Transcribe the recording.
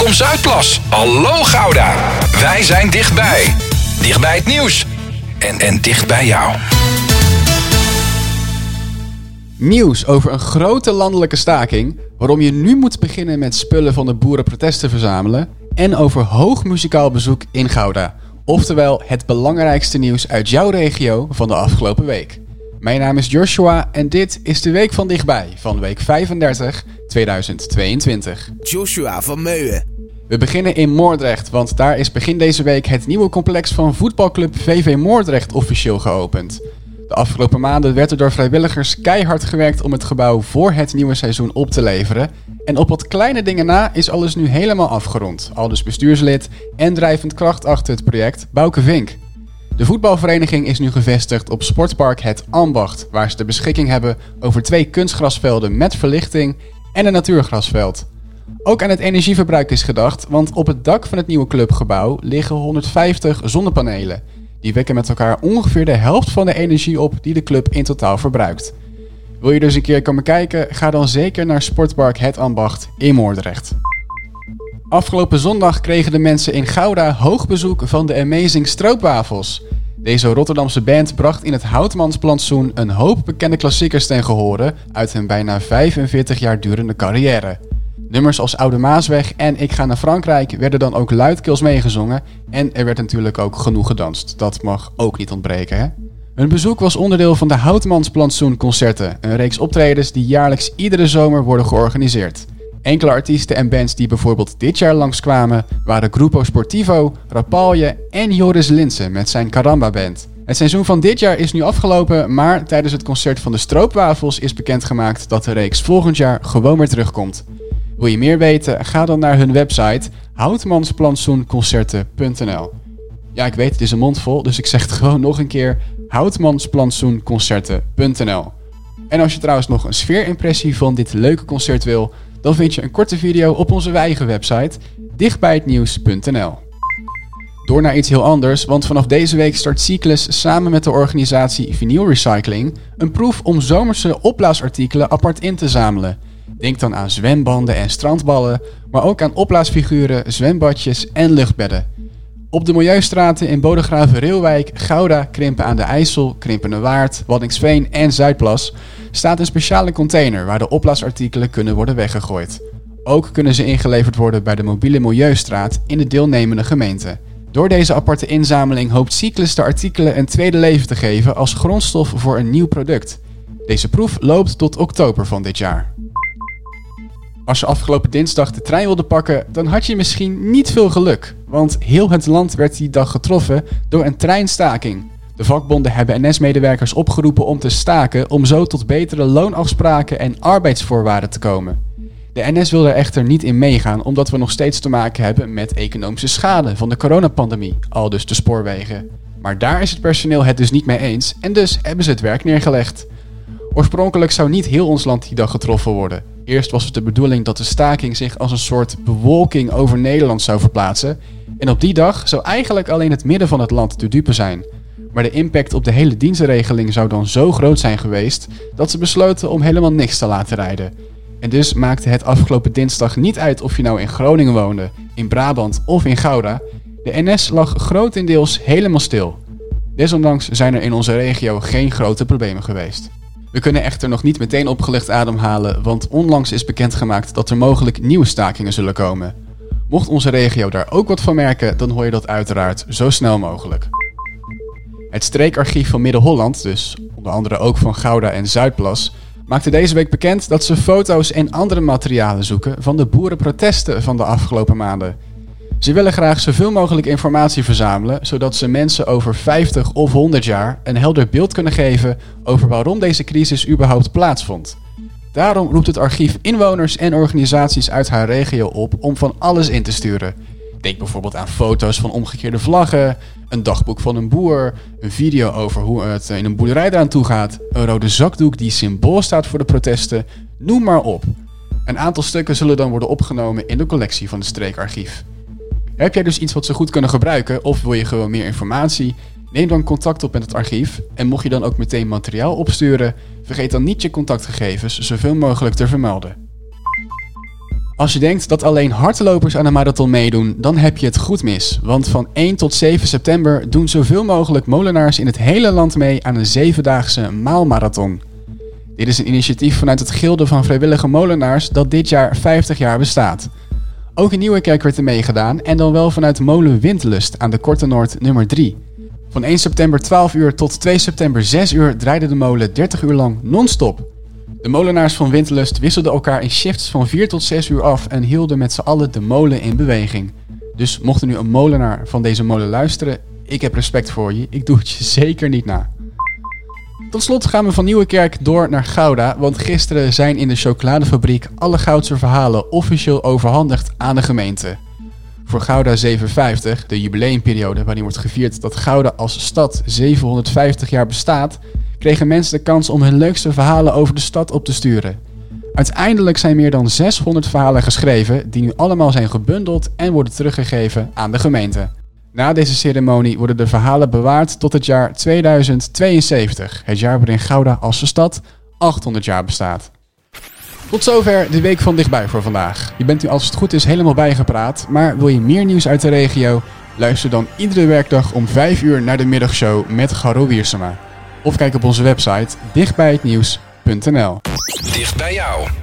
Welkom Zuidplas. Hallo Gouda. Wij zijn dichtbij. Dichtbij het nieuws. En dicht bij jou. Nieuws over een grote landelijke staking, waarom je nu moet beginnen met spullen van de boerenprotest te verzamelen en over hoog muzikaal bezoek in Gouda. Oftewel het belangrijkste nieuws uit jouw regio van de afgelopen week. Mijn naam is Joshua en dit is de Week van Dichtbij van week 35 2022. Joshua van Meuwen. We beginnen in Moordrecht, want daar is begin deze week het nieuwe complex van voetbalclub VV Moordrecht officieel geopend. De afgelopen maanden werd er door vrijwilligers keihard gewerkt om het gebouw voor het nieuwe seizoen op te leveren. En op wat kleine dingen na is alles nu helemaal afgerond. Aldus bestuurslid en drijvend kracht achter het project Bouke Vink. De voetbalvereniging is nu gevestigd op sportpark Het Ambacht, waar ze de beschikking hebben over 2 kunstgrasvelden met verlichting en een natuurgrasveld. Ook aan het energieverbruik is gedacht, want op het dak van het nieuwe clubgebouw liggen 150 zonnepanelen. Die wekken met elkaar ongeveer de helft van de energie op die de club in totaal verbruikt. Wil je dus een keer komen kijken? Ga dan zeker naar sportpark Het Ambacht in Moordrecht. Afgelopen zondag kregen de mensen in Gouda hoog bezoek van de Amazing Stroopwafels. Deze Rotterdamse band bracht in het Houtmansplantsoen een hoop bekende klassiekers ten gehore uit hun bijna 45 jaar durende carrière. Nummers als Oude Maasweg en Ik ga naar Frankrijk werden dan ook luidkeels meegezongen en er werd natuurlijk ook genoeg gedanst. Dat mag ook niet ontbreken, hè? Hun bezoek was onderdeel van de Houtmansplantsoen concerten, een reeks optredens die jaarlijks iedere zomer worden georganiseerd. Enkele artiesten en bands die bijvoorbeeld dit jaar langskwamen waren Grupo Sportivo, Rapalje en Joris Linssen met zijn Caramba Band. Het seizoen van dit jaar is nu afgelopen, maar tijdens het concert van de Stroopwafels is bekendgemaakt dat de reeks volgend jaar gewoon weer terugkomt. Wil je meer weten? Ga dan naar hun website houtmansplantsoenconcerten.nl. Ja, ik weet, het is een mond vol, dus ik zeg het gewoon nog een keer: houtmansplantsoenconcerten.nl. En als je trouwens nog een sfeerimpressie van dit leuke concert wil, dan vind je een korte video op onze eigen website dichtbijhetnieuws.nl. Door naar iets heel anders, want vanaf deze week start Cyclus samen met de organisatie Vinyl Recycling een proef om zomerse opblaasartikelen apart in te zamelen. Denk dan aan zwembanden en strandballen, maar ook aan opblaasfiguren, zwembadjes en luchtbedden. Op de Milieustraten in Bodegraven-Reeuwijk, Gouda, Krimpen aan de IJssel, Krimpenerwaard, Waddinxveen en Zuidplas staat een speciale container waar de opblaasartikelen kunnen worden weggegooid. Ook kunnen ze ingeleverd worden bij de mobiele Milieustraat in de deelnemende gemeente. Door deze aparte inzameling hoopt Cyclus de artikelen een tweede leven te geven als grondstof voor een nieuw product. Deze proef loopt tot oktober van dit jaar. Als je afgelopen dinsdag de trein wilde pakken, dan had je misschien niet veel geluk. Want heel het land werd die dag getroffen door een treinstaking. De vakbonden hebben NS-medewerkers opgeroepen om te staken om zo tot betere loonafspraken en arbeidsvoorwaarden te komen. De NS wil er echter niet in meegaan omdat we nog steeds te maken hebben met economische schade van de coronapandemie, aldus de spoorwegen. Maar daar is het personeel het dus niet mee eens en dus hebben ze het werk neergelegd. Oorspronkelijk zou niet heel ons land die dag getroffen worden. Eerst was het de bedoeling dat de staking zich als een soort bewolking over Nederland zou verplaatsen. En op die dag zou eigenlijk alleen het midden van het land de dupe zijn. Maar de impact op de hele dienstregeling zou dan zo groot zijn geweest dat ze besloten om helemaal niks te laten rijden. En dus maakte het afgelopen dinsdag niet uit of je nou in Groningen woonde, in Brabant of in Gouda. De NS lag grotendeels helemaal stil. Desondanks zijn er in onze regio geen grote problemen geweest. We kunnen echter nog niet meteen opgelucht ademhalen, want onlangs is bekendgemaakt dat er mogelijk nieuwe stakingen zullen komen. Mocht onze regio daar ook wat van merken, dan hoor je dat uiteraard zo snel mogelijk. Het streekarchief van Midden-Holland, dus onder andere ook van Gouda en Zuidplas, maakte deze week bekend dat ze foto's en andere materialen zoeken van de boerenprotesten van de afgelopen maanden. Ze willen graag zoveel mogelijk informatie verzamelen, zodat ze mensen over 50 of 100 jaar een helder beeld kunnen geven over waarom deze crisis überhaupt plaatsvond. Daarom roept het archief inwoners en organisaties uit haar regio op om van alles in te sturen. Denk bijvoorbeeld aan foto's van omgekeerde vlaggen, een dagboek van een boer, een video over hoe het in een boerderij eraan toe gaat, een rode zakdoek die symbool staat voor de protesten, noem maar op. Een aantal stukken zullen dan worden opgenomen in de collectie van het streekarchief. Heb jij dus iets wat ze goed kunnen gebruiken of wil je gewoon meer informatie? Neem dan contact op met het archief en mocht je dan ook meteen materiaal opsturen, vergeet dan niet je contactgegevens zoveel mogelijk te vermelden. Als je denkt dat alleen hardlopers aan de marathon meedoen, dan heb je het goed mis. Want van 1 tot 7 september doen zoveel mogelijk molenaars in het hele land mee aan een 7-daagse maalmarathon. Dit is een initiatief vanuit het Gilde van Vrijwillige Molenaars dat dit jaar 50 jaar bestaat. Ook in Nieuwerkerk werd er meegedaan en dan wel vanuit molen Windlust aan de Korte Noord nummer 3. Van 1 september 12 uur tot 2 september 6 uur draaide de molen 30 uur lang non-stop. De molenaars van Windlust wisselden elkaar in shifts van 4 tot 6 uur af en hielden met z'n allen de molen in beweging. Dus mocht er nu een molenaar van deze molen luisteren, ik heb respect voor je, ik doe het je zeker niet na. Tot slot gaan we van Nieuwerkerk door naar Gouda, want gisteren zijn in de chocoladefabriek alle Goudse verhalen officieel overhandigd aan de gemeente. Voor Gouda 750, de jubileumperiode waarin wordt gevierd dat Gouda als stad 750 jaar bestaat, kregen mensen de kans om hun leukste verhalen over de stad op te sturen. Uiteindelijk zijn meer dan 600 verhalen geschreven die nu allemaal zijn gebundeld en worden teruggegeven aan de gemeente. Na deze ceremonie worden de verhalen bewaard tot het jaar 2072, het jaar waarin Gouda als stad 800 jaar bestaat. Tot zover de week van Dichtbij voor vandaag. Je bent nu als het goed is helemaal bijgepraat, maar wil je meer nieuws uit de regio? Luister dan iedere werkdag om 5 uur naar de middagshow met Garo Wiersema. Of kijk op onze website dichtbijhetnieuws.nl. Dicht bij jou.